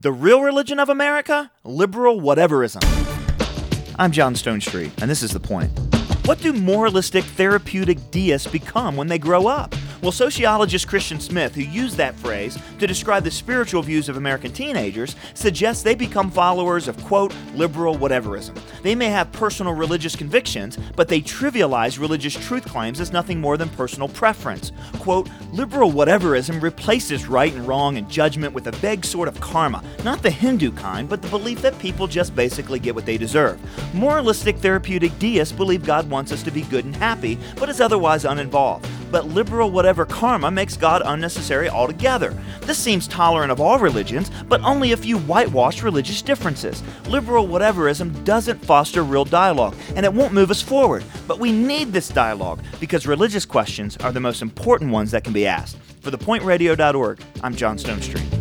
The real religion of America? Liberal whateverism. I'm John Stonestreet, and this is The Point. What do moralistic, therapeutic deists become when they grow up? Well, sociologist Christian Smith, who used that phrase to describe the spiritual views of American teenagers, suggests they become followers of, quote, liberal whateverism. They may have personal religious convictions, but they trivialize religious truth claims as nothing more than personal preference. Quote, liberal whateverism replaces right and wrong and judgment with a vague sort of karma, not the Hindu kind, but the belief that people just basically get what they deserve. Moralistic therapeutic deists believe God wants us to be good and happy, but is otherwise uninvolved. But liberal whatever karma makes God unnecessary altogether. This seems tolerant of all religions, but only a few whitewashed religious differences. Liberal whateverism doesn't foster real dialogue, and it won't move us forward. But we need this dialogue, because religious questions are the most important ones that can be asked. For thepointradio.org, I'm John Stonestreet.